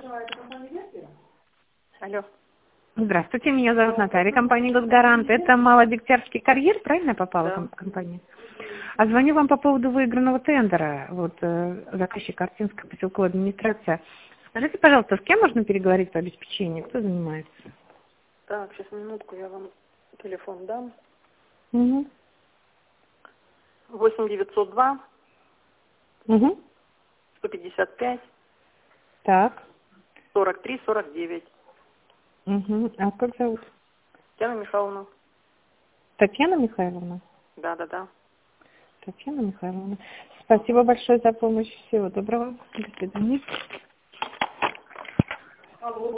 Алло. Здравствуйте, меня зовут Наталья, компания «Госгарант». Это Малодегтярский карьер, правильно я попала Да. в компанию? А звоню вам по поводу выигранного тендера. Вот заказчик Артинская поселковая администрация. Скажите, пожалуйста, с кем можно переговорить по обеспечению? Кто занимается? Так, сейчас минутку, я вам телефон дам. Угу. 8 902 Угу. 155 Так. 43 49. Угу. А как зовут? Татьяна Михайловна. Татьяна Михайловна? Да. Татьяна Михайловна. Спасибо большое за помощь. Всего доброго. До свидания.